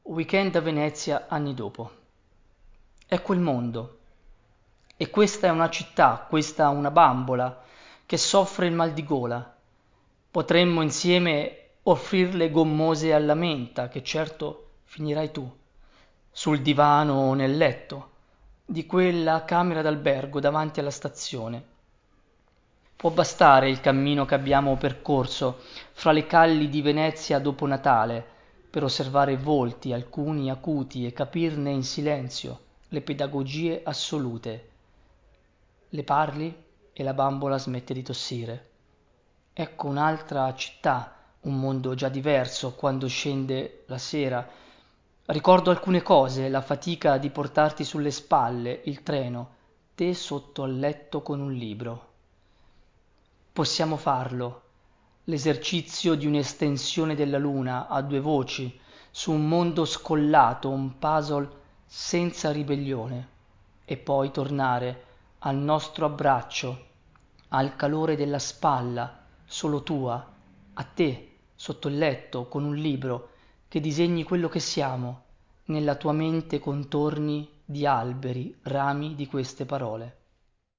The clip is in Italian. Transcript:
Weekend a Venezia anni dopo. È quel mondo. E questa è una città, questa una bambola, che soffre il mal di gola. Potremmo insieme offrirle gommose alla menta, che certo finirai tu, sul divano o nel letto, di quella camera d'albergo davanti alla stazione. Può bastare il cammino che abbiamo percorso fra le calli di Venezia dopo Natale per osservare volti, alcuni acuti, e capirne in silenzio le pedagogie assolute. Le parli e la bambola smette di tossire. Ecco un'altra città, un mondo già diverso quando scende la sera. Ricordo alcune cose, la fatica di portarti sulle spalle, il treno, te sotto al letto con un libro. Possiamo farlo, l'esercizio di un'estensione della luna a due voci, su un mondo scollato, un puzzle senza ribellione, e poi tornare al nostro abbraccio, al calore della spalla, solo tua, a te, sotto il letto, con un libro, che disegni quello che siamo, nella tua mente contorni di alberi, rami di queste parole.